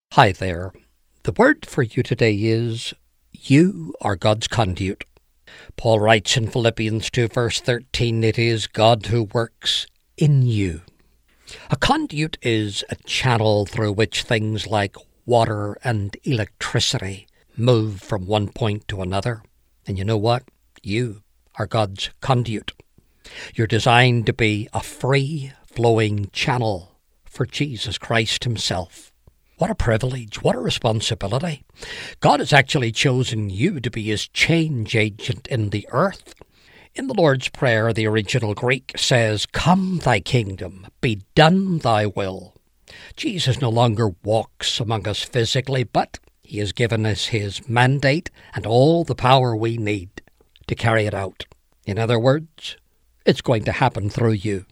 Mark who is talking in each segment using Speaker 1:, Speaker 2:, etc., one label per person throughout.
Speaker 1: Hi there. The word for you today is, you are God's conduit. Paul writes in Philippians 2 verse 13, it is God who works in you. A conduit is a channel through which things like water and electricity move from one point to another. And you know what? You are God's conduit. You're designed to be a free-flowing channel for Jesus Christ himself. What a privilege, what a responsibility. God has actually chosen you to be his change agent in the earth. In the Lord's Prayer, the original Greek says, "Come thy kingdom, be done thy will." Jesus no longer walks among us physically, but he has given us his mandate and all the power we need to carry it out. In other words, it's going to happen through you.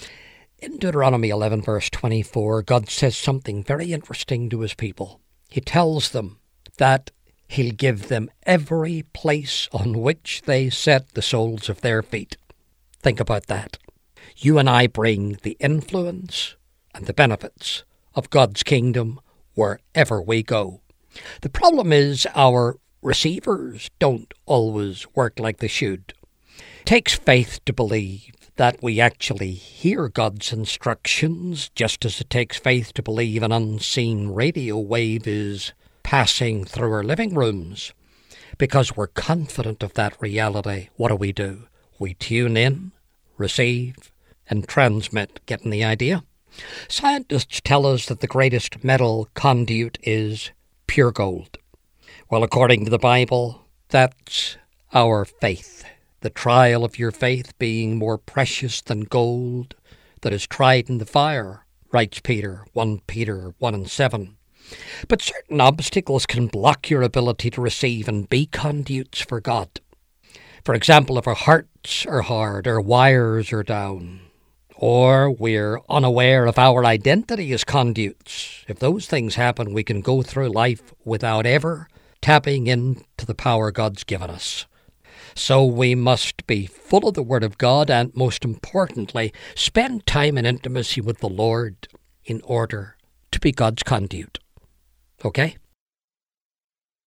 Speaker 1: In Deuteronomy 11 verse 24, God says something very interesting to his people. He tells them that he'll give them every place on which they set the soles of their feet. Think about that. You and I bring the influence and the benefits of God's kingdom wherever we go. The problem is our receivers don't always work like they should. It takes faith to believe that we actually hear God's instructions, just as it takes faith to believe an unseen radio wave is passing through our living rooms. Because we're confident of that reality, what do? We tune in, receive, and transmit. Getting the idea? Scientists tell us that the greatest metal conduit is pure gold. Well, according to the Bible, that's our faith. The trial of your faith being more precious than gold that is tried in the fire, writes Peter, 1 Peter 1 and 7. But certain obstacles can block your ability to receive and be conduits for God. For example, if our hearts are hard, our wires are down, or we're unaware of our identity as conduits. If those things happen, we can go through life without ever tapping into the power God's given us. So we must be full of the Word of God and, most importantly, spend time in intimacy with the Lord in order to be God's conduit. Okay?